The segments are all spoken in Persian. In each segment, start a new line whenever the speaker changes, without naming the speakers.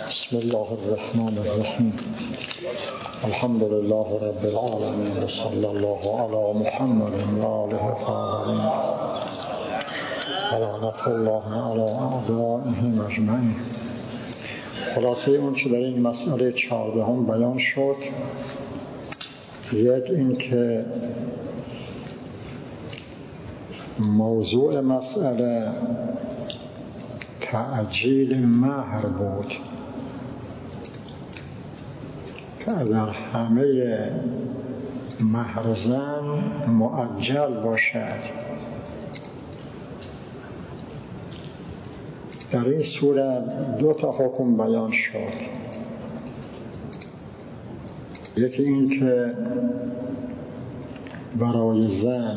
بسم الله الرحمن الرحیم. الحمد لله رب العالمین و صلی الله علی محمد و آله الطاهرین و لعنة الله علی اعدائهم اجمعین. خلاصه اون که در این مسئله 14 بیان شد، یک این که موضوع مسئله تعجیل مهر بود که اگر همه مهر زن مؤجل باشد، در این صورت دو تا حکم بیان شد. یکی این که برای زن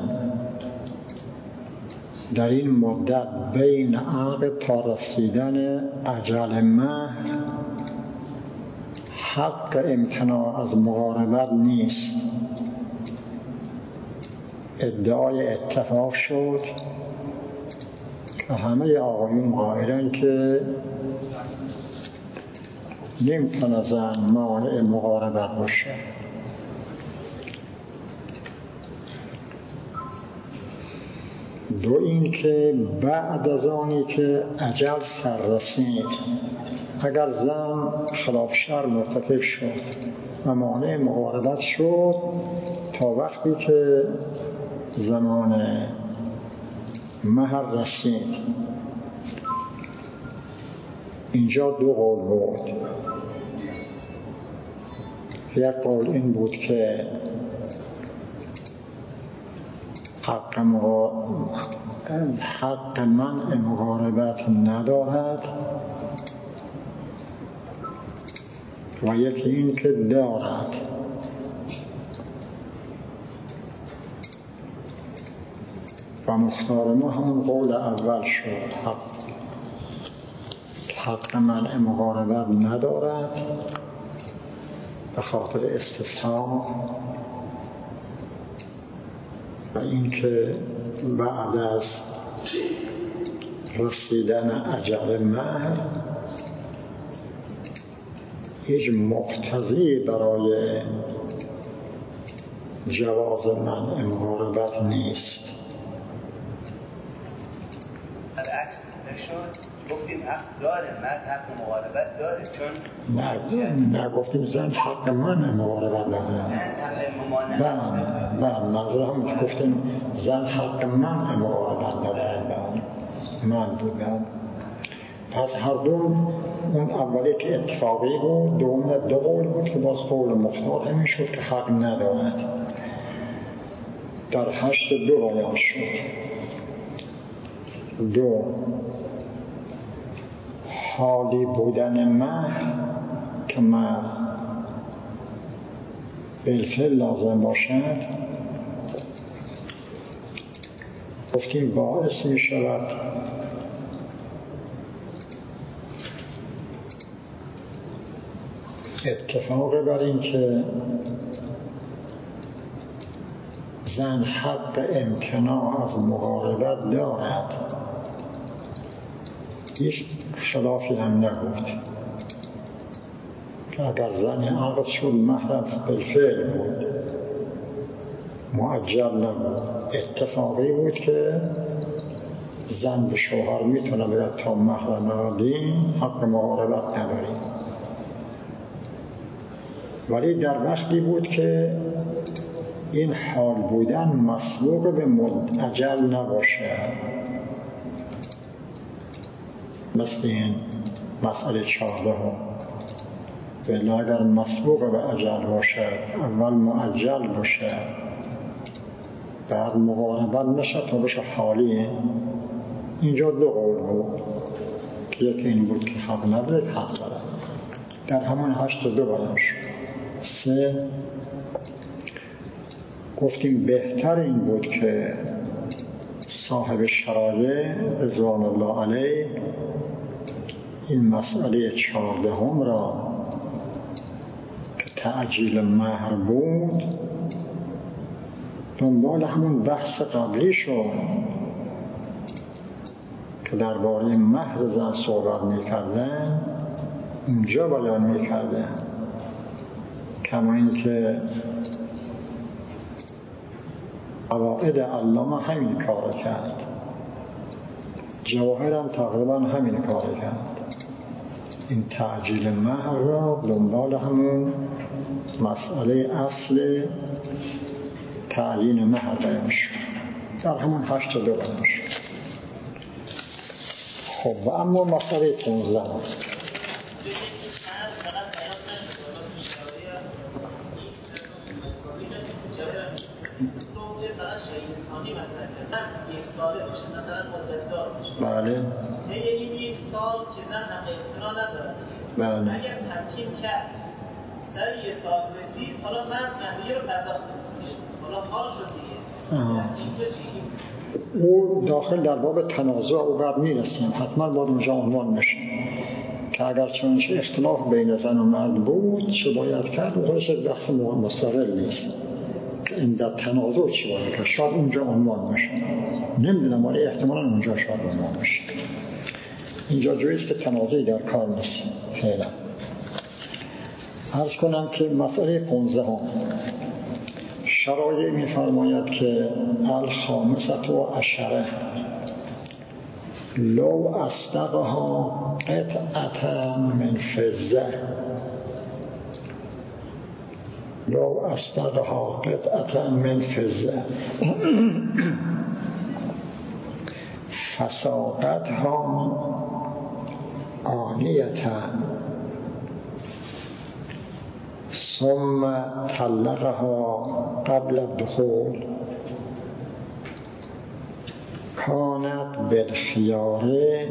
در این مدت بین عقد تا رسیدن اجل مهر حق امتناع از مقاربت نیست. ادعای اتفاق شد که همه آقایون قائلن که نمیتونه زن مانع مقاربت باشه. دو این که بعد از آنی که اجل سر رسید، اگر زن خلاف شرع مرتکب شد و مانع مقاربت شد تا وقتی که زمان مهر رسید، اینجا دو قول بود. یک قول این بود که حق منع مقاربت ندارد و یکی این که دارد. و مختار ما همون قول اول شد، حق منع مقاربت ندارد به خاطر استصحاب، و این که بعد از رسیدن اجل مهر هیچ مقتضی برای جواز منع مقاربت نیست.
برعکس نشد، گفتیم حق داره، مرد حق مقاربت داره، چون
نه گفتیم زن حق منع مقاربت نداره.
زن حق ممانعت.
بله، منظور هم گفتیم زن حق منع مقاربت نداره. من بودم. پس هر دو، اون اولی که اتفاقی بود، دوم دو قول بود که باز قول مختار همین شد که حق ندارد. در 82 بیان شد. دو، حالی بودن مهر که مهر بالفعل لازم باشد، گفتیم باعث می شود اتفاق بر این که زن حق امتناع از مقاربت دارد. هیچ خلافی هم نبود که اگر زن عقد شد مهرش بالفعل بود، مؤجل نبود. اتفاقی بود که زن به شوهر میتونه بگه تا مهر ندادیم حق مقاربت نداریم، ولی در وقتی بود که این حال بودن مسبوق به اجل نباشه. مثل این مسئله 14 بلا اگر مسبوق به اجل باشد، اول مؤجل باشد، بعد مقاربت نشد تا بشه حالی. اینجا دو قول بود که یکی این بود که حق نداره، حق داره. در همون 82 بیان شد. 3، گفتیم بهتر این بود که صاحب شرایع رضوان الله علیه این مسئله 14 را که تعجیل مهر بود دنبال همون بحث قبلی شد که درباره مهر زن صحبت می‌کردن، اونجا بیان میکرده، کما اینکه قواعد علامه همین کار کرد، جواهر هم تقریبا همین کار کرد. این تعجیل مهر را دنبال همون مسئله اصل تعیین مهر بیان شد، در همون 82 بیان شد. خب و اما مسئله 15
یک ساله باشه، مثلا مدت‌دار باشه.
بله.
طی این یک سال که زن حق امتناع نداره.
بله.
اگر تمکین کرد سر یک سال رسید، حالا من مهریه رو پرداخت نمی‌کنم. حالا حال شد دیگه. اینجا چی؟
او داخل در باب تنازع او بعد میرسیم، حتما باید اونجا عنوان میشه که اگر چنانچه اختلاف بین زن و مرد بود چه باید کرد. او خودش بحث مستقل نیست که این در تنازع چی باید کرد، شاید اونجا عنوان میشه، نمیدونم ولی احتمالا اونجا شاید عنوان میشه. اینجا جویست که تنازعی در کار نیست فعلا. عرض کنم که مسئله 15 شرایع می‌فرماید که الخامسة و عشره لو اصدقها قطعة من فضة، لو اصدقها قطعة من فضة فساقتها آنیة ثم طلقها قبل الدخول كانت بالخيار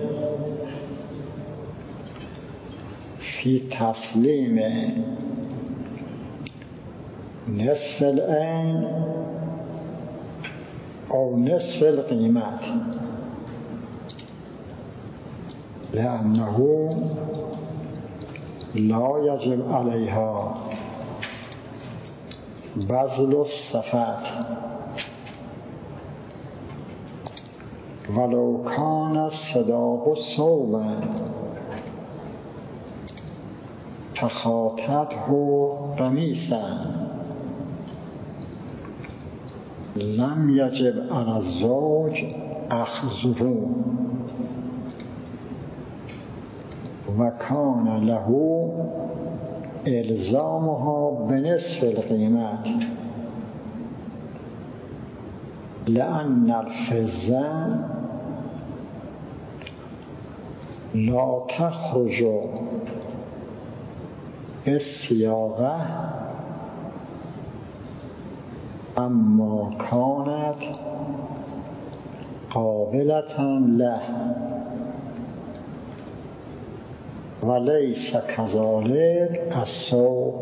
في تسليم نصف العين أو نصف القيمة، لأنه لا يجب عليها بذل الصفات ولو كان الصداق صوبا فخاطته قميصا لم يجب على الزوج أخذه وكان له الزامها بنصف القيمة، لأن الفضة لا تخرج بالصياغة أما كانت قابلة له ولیس کذالک الصوب.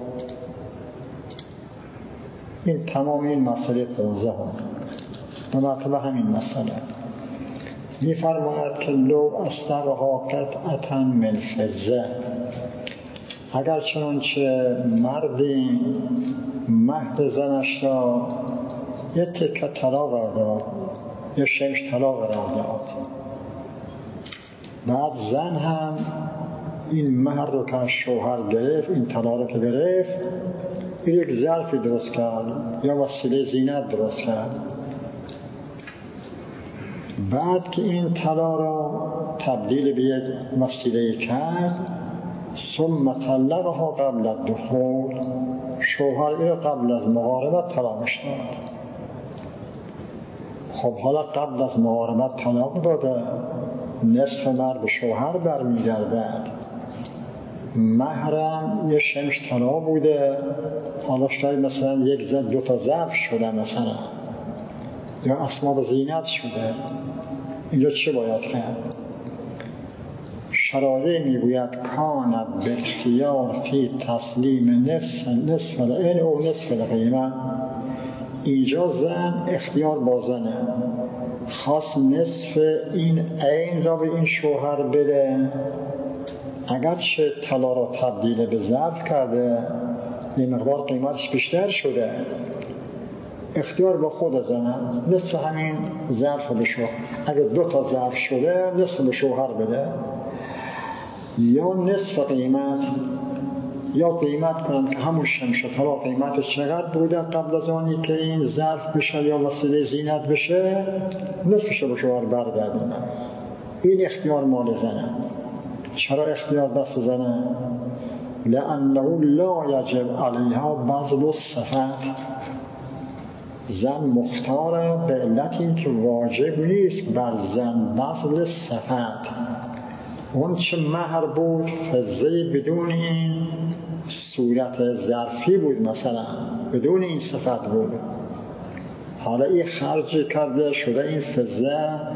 این تمام این مسئله 15 دو مرتبه همین مسئله می‌فرماید که لو اصدقها قطعة من فضة، اگر چنانچه مردی مهر زنش را یه تکه طلا قرار داد، یه شمش طلا قرار داد، بعد زن هم این مهر رو که از شوهر گرفت، این طلا رو که گرفت، این یک ظرفی درست کرد یا وسیله زینت درست کرد. بعد که این طلا را تبدیل به یک وسیله کرد، ثم طلقها قبل الدخول، شوهر این رو قبل از مقاربت طلاقش داد. خب حالا قبل از مقاربت طلاق داده، نصف مرد به شوهر برمیگردد، مهرم یه شمش طلا بوده، حالا شاید مثلا یک دو تا ظرف شده مثلا، یا اسباب زینت شده. اینجا چه باید کرد؟ شرایع میگوید کانت بالخیار فی تسلیم نصف العین او نصف القیمه. اینجا زن اختیار با زنه، خواست نصف این عین را به این شوهر بده، اگرچه طلا را تبدیل به ظرف کرده، این مقدار قیمتش بیشتر شده، اختیار با خود زنه، نصف همین ظرف به شوهر، اگر 2 تا ظرف شده نصف به شوهر بده. یا نصف قیمت، یا قیمت کنند که همون شمش طلا قیمتش چقدر بوده قبل از آنی که این ظرف بشه یا وسیله زینت بشه، نصفش به شوهر برگردونن. این اختیار مال زنه. چرا اختیار دست زنه؟ لأنه لا یجب علیها بذل الصفت. زن مختاره به علت این که واجب نیست بر زن بذل صفت. اون چه مهر بود فضه بدون این صورت ظرفی بود، مثلا بدون این صفت بود. حالا این خرج کرده شده این فضه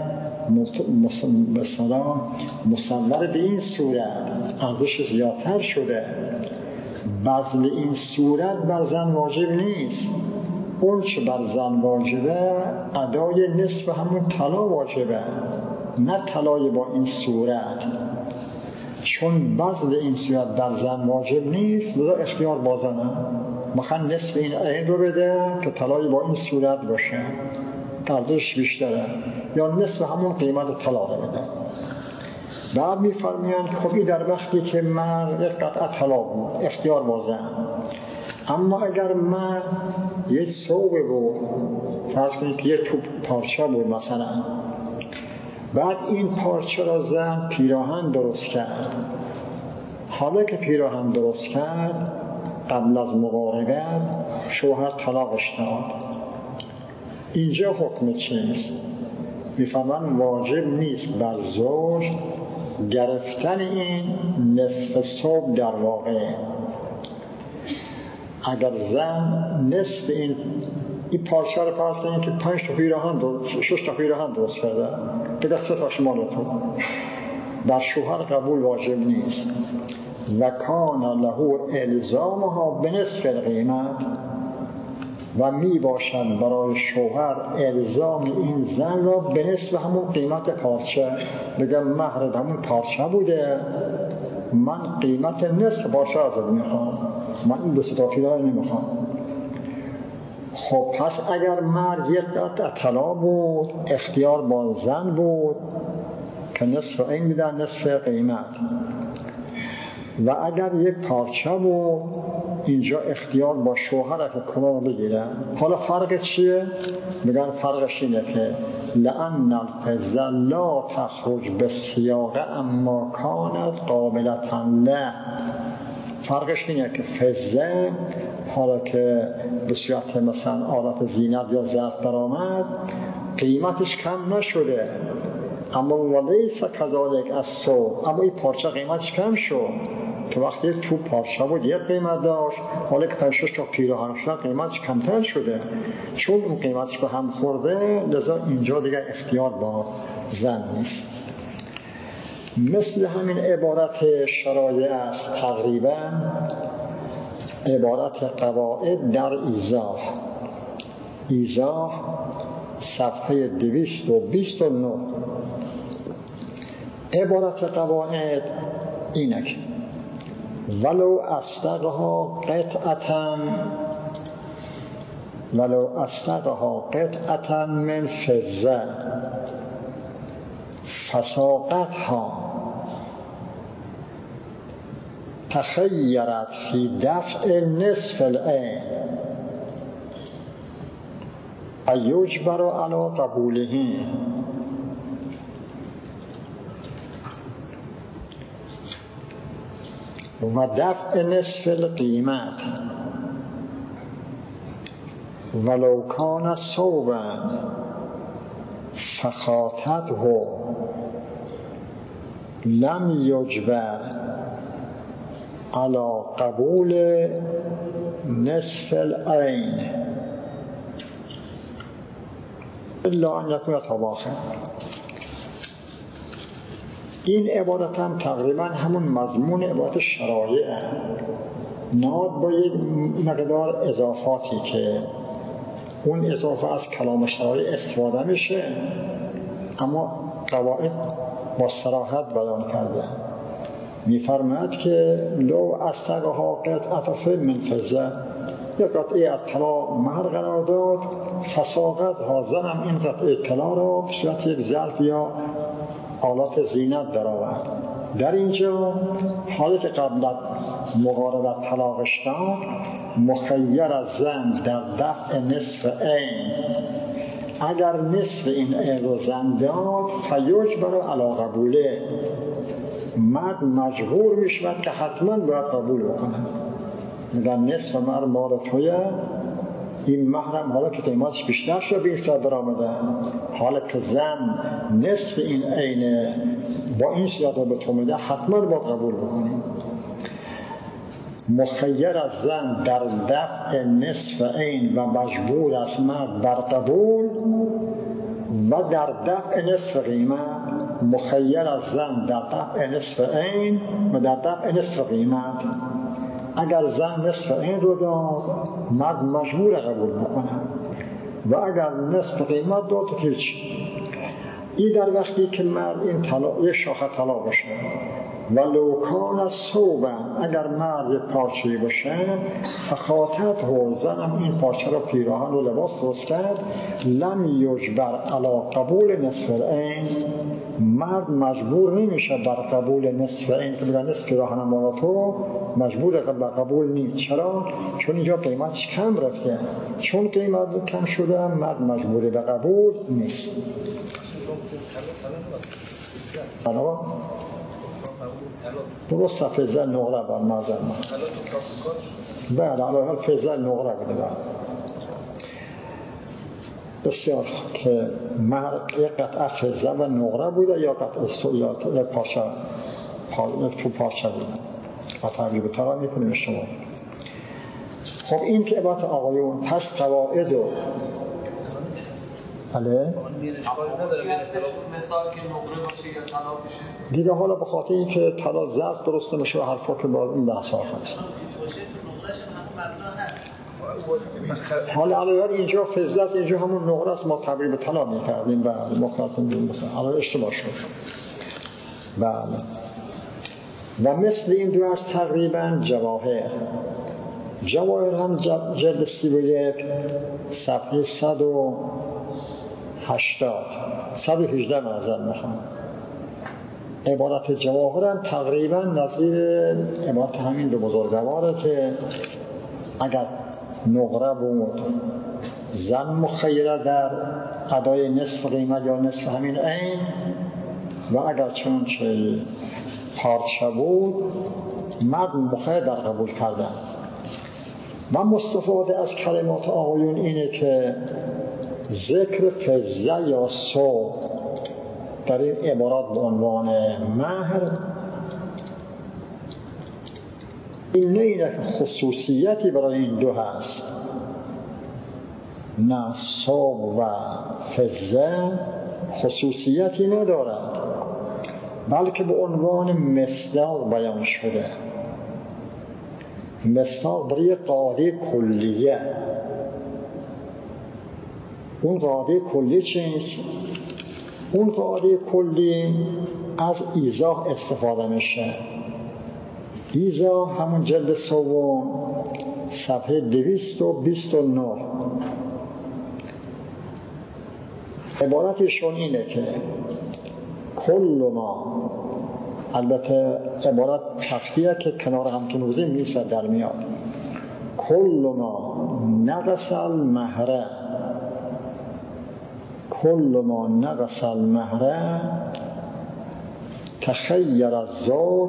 مثلا مصور به این صورت، ارزش زیادتر شده. بذل این صورت بر زن واجب نیست. اون چه بر زن واجبه ادای نصف همون طلا واجبه، نه طلای با این صورت. چون بذل این صورت بر زن واجب نیست، لذا اختیار با زنه. مثلا نصف این عین رو بده که طلای با این صورت باشه، ارزش بیشتره، یا نصف همون قیمت طلا رو بده. بعد می‌فرمایند خب این در وقتی که مرد یک قطعه طلا بود، اختیار با زن. اما اگر مرد یه ثوب بود، فرض کنید که یه توپ پارچه بود مثلا، بعد این پارچه را زن پیراهن درست کرد. حالا که پیراهن درست کرد قبل از مقاربت شوهر طلاقش داد، اینجا حکم چیست؟ میفهمن واجب نیست بر زوج گرفتن این نصف ثوب. در واقع اگر زن نصف این پارچه رو فرض کنید که 5 تا پیراهن 6 تا پیراهن درست کرده، دیگه 3 تاش مال تو، بر شوهر قبول واجب نیست. و کان له الزامها بنصف القیمت، و می باشد برای شوهر الزام این زن را به نصف همون قیمت پارچه. بگم مهر همون پارچه بوده، من قیمت نصف پارچه ازت میخوام، من این 2 تا پیراهن نمیخوام. خب پس اگر مرد یک قطعه طلا بود، اختیار با زن بود که نصف این میدن نصف قیمت. و اگر یک پارچه بود، اینجا اختیار با شوهر که کلاه بگیره. حالا فرق چیه؟ بگن فرقش اینه که لأن الفضة لا تخرج بالصیاغه اما کانت قابلة له. فرقش اینه که فضه حالا که به صورت مثلا آلت زینت یا ظرف درآمد قیمتش کم نشده، اما ولیس کذالک الثوب، اما این پارچه قیمتش کم شد. تو وقتی تو پارچه بود یک قیمت داشت، حالا که 5-6 تا پیراهن شد قیمتش کمتر شده. چون اون قیمتش به هم خورده، لذا اینجا دیگه اختیار با زن نیست. مثل همین عبارت شرایع است تقریبا عبارت قواعد در ایضاح صفحه 229. عبارت قواعد اینک ولو استقها قطعة من فضة فساقتها تخیرت فی دفع نصف العین و یجبر علی قبوله و دفع نصف القیمت ولو کان ثوبا فخاطته لم یجبر علی قبول نصف العین الا ان یکون طباخا. این عبارت هم تقریبا همون مضمون عبارت شرایعه، ناد با یک مقدار اضافاتی که اون اضافه از کلام شرایع استفاده میشه، اما قواعد با صراحت بیان کرده. میفرماید که لو استقها قطعة من فضة، یک قطعه طلا مهر قرار داد، فساقت ها زنم این قطعه طلا را به صورت یک ظرف یا آلات زینت در آورد. در اینجا حالی که قبل از مقاربت طلاقش داد، مخیر از زن در دفع نصف عین، اگر نصف این عین رو زن داد فیجبر علی قبوله، مرد مجبور میشود که حتما باید قبول بکنه. میگن نصف مرد مال تویه، این محرم حالا که قیمتش بیشتر شد به این سر برآمده، حالا که زن نصف این عین با این صورت رو به تو میده، حتما باید قبول بکنیم. مخیر از زن در دفع نصف عین و مجبور از مرد بر قبول و در دفع نصف قیمت. مخیر از زن در دفع نصف عین و در دفع نصف قیمت. اگر زن نصف عین رو داد، مرد مجبور قبول بکنه و اگر نصف قیمت داد هیچ. این در وقتی که مرد این طلا، یه شاخه طلا باشه، ولو کان ثوبا، اگر مرد یک پارچه‌ای باشه، فخاطت هو، زنم این پارچه رو پیراهن و لباس درست کرد، لم یجبر علی قبول نصف العین، مرد مجبور نمیشه بر قبول نصف عین، که بگن نصف پیراهن مال تو، مجبور بر قبول نیست. چرا؟ چون اینجا قیمتش کم رفته، چون قیمت کم شده مرد مجبور به قبول نیست. حالا درست فضل نقره بر نظر من بله، علاوه حال فضل نقره بده بله. بسیار که مرد یک قطعه فضل و نقره بوده یا قطعه سویات یا پارچه تو پارچه بوده و تقریب طرح میکنیم شما. خب این که عبارت آقایون. پس قواعد و بله
مثال که نقره باشه یا طلا بشه
دیگه، حالا به خاطر این که طلا ظرف درست نمیشه و حرفا که با این بحث آخر حالا علاوه اینجا فضل است، اینجا همون نقره است، ما تبدیل به طلا میکردیم و مخاطبون دیم مثلا حالا اشتباه شد. بله. و مثل این دو از تقریبا جواهر هم جلد 31 صفحه 118 معذرت میخوام. عبارت جواهر هم تقریبا نظیر عبارت همین دو بزرگواره که اگر نقره بود زن مخیره در ادای نصف قیمت یا نصف همین عین، و اگر چون که پارچه بود مرد مخیر در قبول کردن. و مستفاده از کلمات آقایون اینه که ذکر فضه یا ثوب در این عبارات به عنوان مهر، این نه اینه که خصوصیتی برای این دو هست، نه ثوب و فضه خصوصیتی ندارد، بلکه به عنوان مصداق بیان شده. مصداق برای قاعده کلیه. اون قاعده کلی چیست؟ اون قاعده کلی از ایضاح استفاده میشه. ایضاح همون جلد سوم صفحه 229 عبارتشون اینه که کل ما، البته عبارت تختیه که کنار هم تو نوزیم میسه در میاد، کل ما نقص المهره، کل ما نقص المهره تخیر الزوج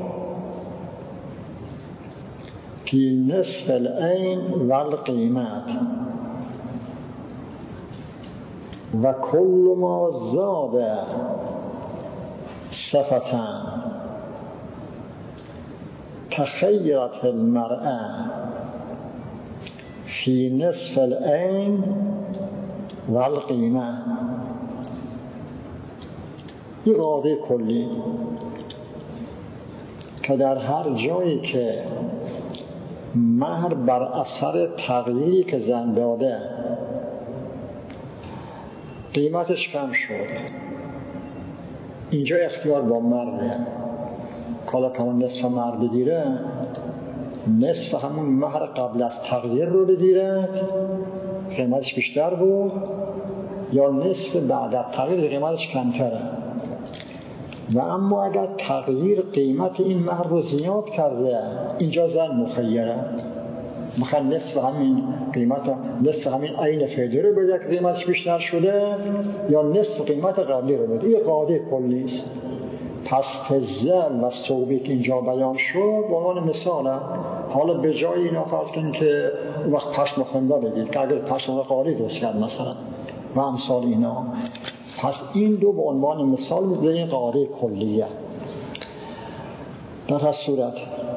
فی نصف العین و القیمت و کل ما زاد صفتا تخیرت المرأة فی نصف العین و القیمه. این قاعده کلی که در هر جایی که مهر بر اثر تغییری که زن داده قیمتش کم شد، اینجا اختیار با مرده. کالا که همون نصف مرد بگیره، نصف همون مهر قبل از تغییر رو بگیره قیمتش بیشتر بود، یا نصف بعد از تغییر قیمتش کمتره. و اما اگر تغییر قیمت این مهر رو زیاد کرده، اینجا زن مخیره، مثلا نصف همین قیمت، نصف همین عین فایده رو بده که قیمتش بیشتر شده، یا نصف قیمت قبلی رو بده. این قاعده کلی است. پس فضه و ثوبی که اینجا بیان شد به عنوان مثال، حالا به جای اینا فرض کنیم که وقت پشم خونده بگید که اگر پشم قالی درست کرد مثلا و امثال اینا، پس این دو به عنوان مثال به این قاعده کلیه. در هر صورت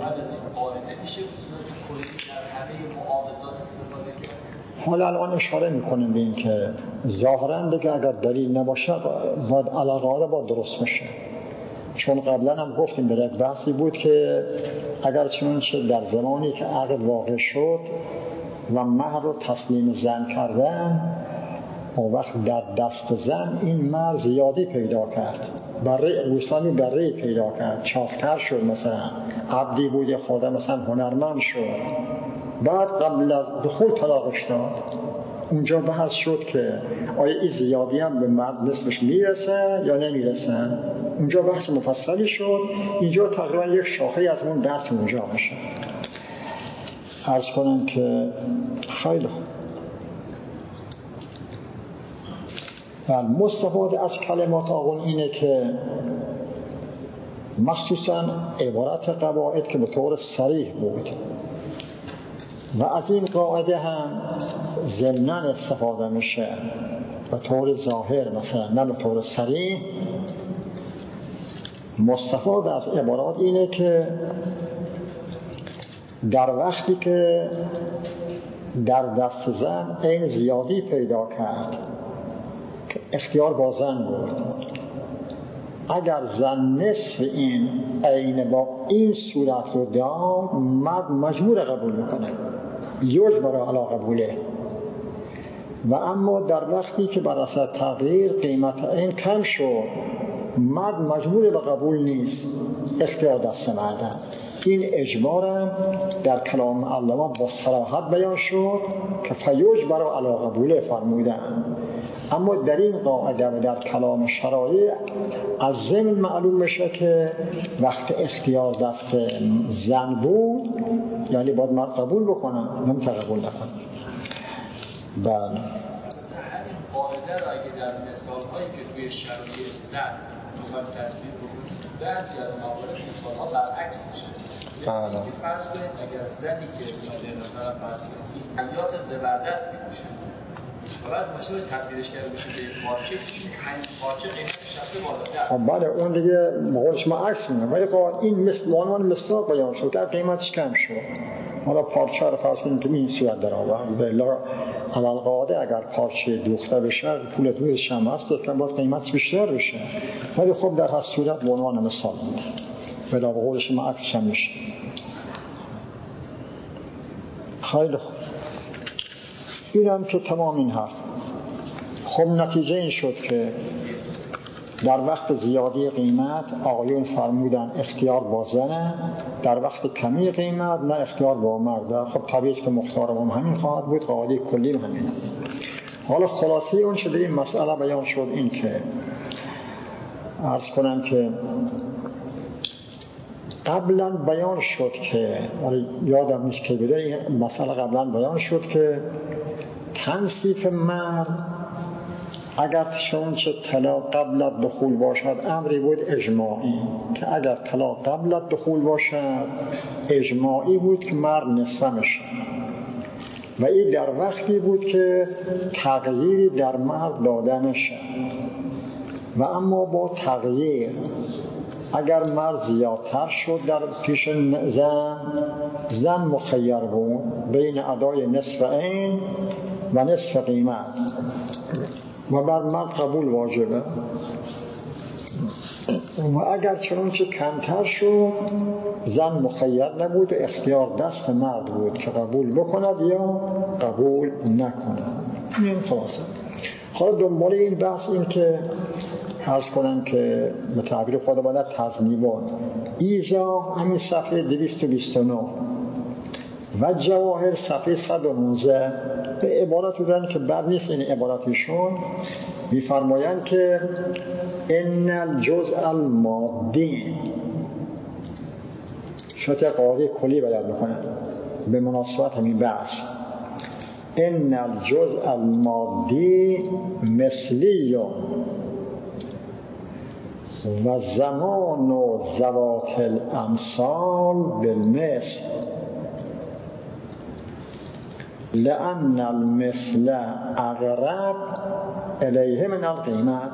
حالا الان اشاره میکنیم به این که ظاهراً دیگه اگر دلیل نباشه باید علاقه باید درست بشه، چون قبلا هم گفتیم در یک بحثی بود که اگر چنانچه در زمانی که عقد واقع شد و مهر رو تسلیم زن کردن، اون وقت در دست زن این مهر زیادی پیدا کرد، گوسفندی بره پیدا کرد، چاق‌تر شد، مثلا عبدی بود یا خورده مثلا هنرمند شد، بعد قبل از دخول طلاقش داد. اونجا بحث شد که آیا این زیادی هم به مرد نصفش میرسه یا نمیرسه. اونجا بحث مفصلی شد. اینجا تقریبا یک شاخه از اون بحث اونجا میشه. عرض کنم که خیلی خوب. مستفاده از کلمات آقون اینه که مخصوصا عبارت قواعد که به طور صریح بود و از این قاعده هم ضمناً استفاده میشه به طور ظاهر، مثلا نه به طور صریح. مستفاده از عبارات اینه که در وقتی که در دست زن عین زیادی پیدا کرد که اختیار با زن بود، اگر زن نصف این عین با این صورت رو داد، مرد مجبور قبول میکنه، یجبر علی قبوله. و اما در وقتی که بر اثر تغییر قیمت این کم شد، مرد مجبور به قبول نیست، اختیار دست مرده. این اجبارم در کلام علما با صراحت بیان شد که فیجبر علی قبوله فرمودن. اما در این قاعده و در کلام شرایع از ضمن معلوم میشه که وقت اختیار دست زن بود، یعنی باید مرد قبول بکنن، نمیتونه قبول نکنن. بله.
همین قاعده را اگه در مثال‌هایی که توی شرایع زن میخوایم تطبیق بکنیم، بعضی از موارد مثال‌ها برعکس میشه. مثل اینکه فرض کنید اگر زنی که اومده مثلا فرض کنید حیات زبردستی میشه و بعد ماشین رو تبدیلش کرده بشه به یک پارچه، این پارچه قیمتش رفته بالاتر.
خب بله، اون دیگه مقول شما عکس میگه، ولی این مثل عنوان مصداق بیان شد که قیمتش کم شد. حالا پارچه رو فرض کنید که این صورت در آورد، بلا اول قاعده اگر پارچه دوخته بشه پول دوزش هم هست که باید قیمتش بیشتر بشه، ولی خب در هر صورت به عنوان مثال بود، بلا مقول شما عکسش هم میشه. خیلی خوب، این هم که تمام این حرف. خب نتیجه این شد که در وقت زیادی قیمت آقایون فرمودن اختیار با زنه، در وقت کمی قیمت نه اختیار با مرد. خب طبیعی که مختار هم همین خواهد بود، قاعده کلی هم همین. حالا خلاصه اون چه در این مسئله بیان شد این که عرض کنم که قبلا بیان شد که یادم نیست که بده این مسئله قبلا بیان شد که تنصیف مرد اگر چنانچه طلاق قبل از دخول باشد امری بود اجماعی، که اگر طلاق قبل از دخول باشد اجماعی بود که مرد نصفه میشه، و این در وقتی بود که تغییری در مرد داده نشه. و اما با تغییر اگر مرد زیادتر شد در پیش زن مخیر بود بین ادای نصف عین و نصف قیمت و بر مرد قبول واجبه. و اگر چنانچه کمتر شد زن مخیر نبود و اختیار دست مرد بود که قبول بکند یا قبول نکند. این خلاصه. حالا دنبال این بحث این که عرض کنم که به تعبیر خود باید تضمینات ایزا همین صفحه 229 و جواهر صفحه 119 به عبارت دارن که بد نیست این عبارتشون. می‌فرمایند که ان الجزء المادی، شاید قاعده کلی بیان می‌کنن به مناسبت همین بحث. ان الجزء المادی مثلی و زمان و ذوات الامثال بالمثل لأن المثل اقرب الیه من القیمت.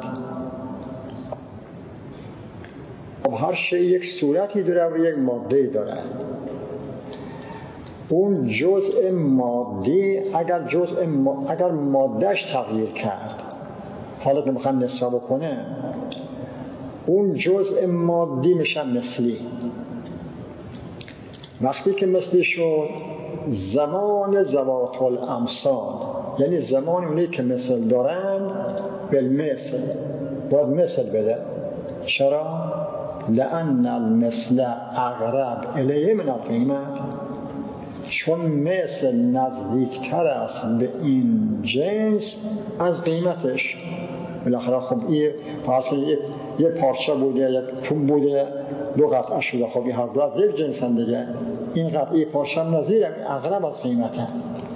هر شی یک صورتی داره و یک ماده‌ای داره. اون جزء مادی اگر مادهش تغییر کرد، حالا که میخوام نسبه بکنه، اون جزء مادی میشه مثلی. وقتی که مثلی شد، زمان ذوات الامثال، یعنی زمان اونی که مثل دارن بالمثل باید مثل بده. چرا؟ لأن المثل اقرب الیه من القیمت، چون مثل نزدیکتر است به این جنس از قیمتش. بالاخره خب این یه پارچه بوده، یک توم بوده، دو قطعه شده، خب این هر دو از یک جنس هم دیگه. این قطعه پارچه هم نظیر اغلب از قیمته.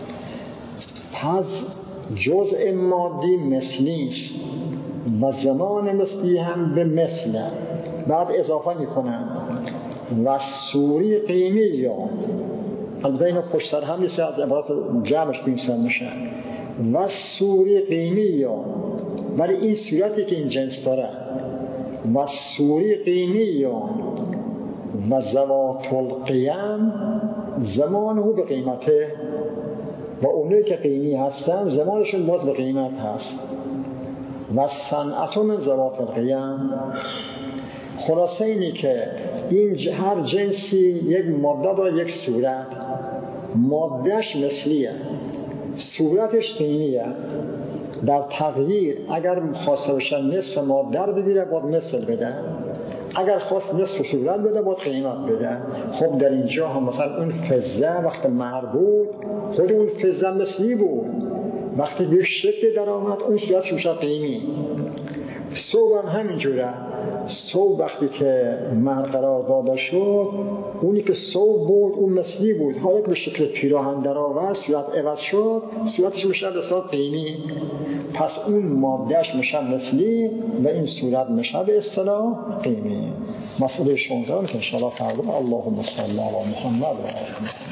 پس جزء مادی مثلی است و زمان مثلی هم به مثله. بعد اضافه میکنن و صوری قیمی یا، البته اینو پشت سر هم نیست، از عبارت جمعش بینسان میشه و صوری قیمی یا، ولی این صورتی که این جنس داره و صوری قیمی یا و ذوات القیم زمانه به قیمته، و اونایی که قیمی هستن زمانشون باز به قیمت هست. و صنعت من ذوات القیم. خلاصه اینی که این هر جنسی یک ماده داره، یک صورت، مادهش مثلیه، صورتش قیمیه. در تغییر اگر خواسته بشه نصف ماده رو بگیره باید مثل بده، اگر خواست نصف صورت بده باید قیمت بده. خب در اینجا هم مثلا اون فضه وقت مهر بود، خود اون فضه مثلی بود، وقتی به شکل در آمد اون صورتش میشه قیمی. صوب هم همینجوره. صوب وقتی که مهر قرار داده شد، اونی که صوب بود اون مثلی بود، حالا که به شکل پیراهن در آورد صورت عوض شد، صورتش میشه به صورت قیمی. پس اون مادهش میشه مثلی و این صورت میشه به اصطلاح قیمی. مسئله 16 که انشاءالله فردا. اللهم صل علی محمد و آله